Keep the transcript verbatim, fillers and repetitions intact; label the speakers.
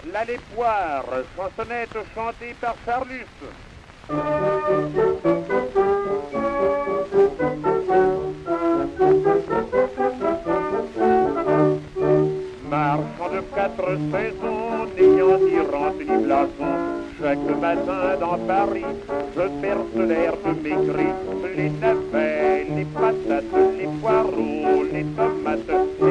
Speaker 1: là les poires, chansonnette chantée par Charlus. Marchand de quatre saisons, n'ayant ni rente ni blason, chaque matin dans Paris, je perce l'air de mes cris. Les navets, les patates, les poireaux, les tomates,